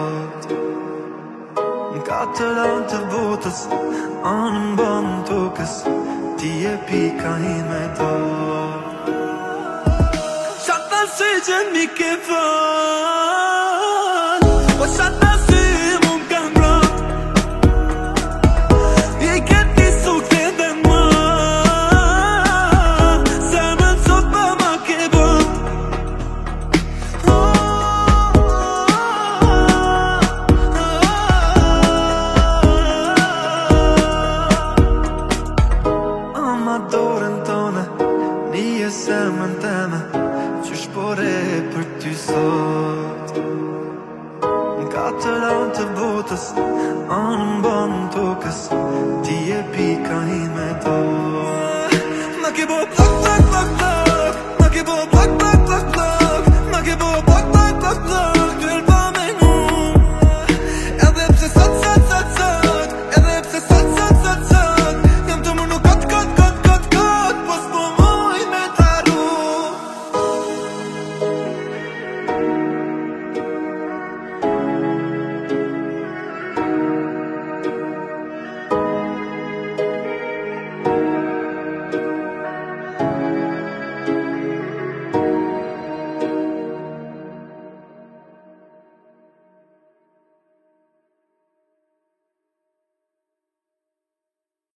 sot. Ka të lanë të botës, anë mban tokës, ti e pika ime dot. Shatta se që mi ke fal, po shatta se mun kam brat. Je këti sukte dhe ma, se më sot pa ma ke bët. Ama dorën tone, nije semën teme, qysh pore për ty sot. Ka të lanë të botës, anë mban tokës, ti e pika ime dot. Ma ke bo plak, plak, plak,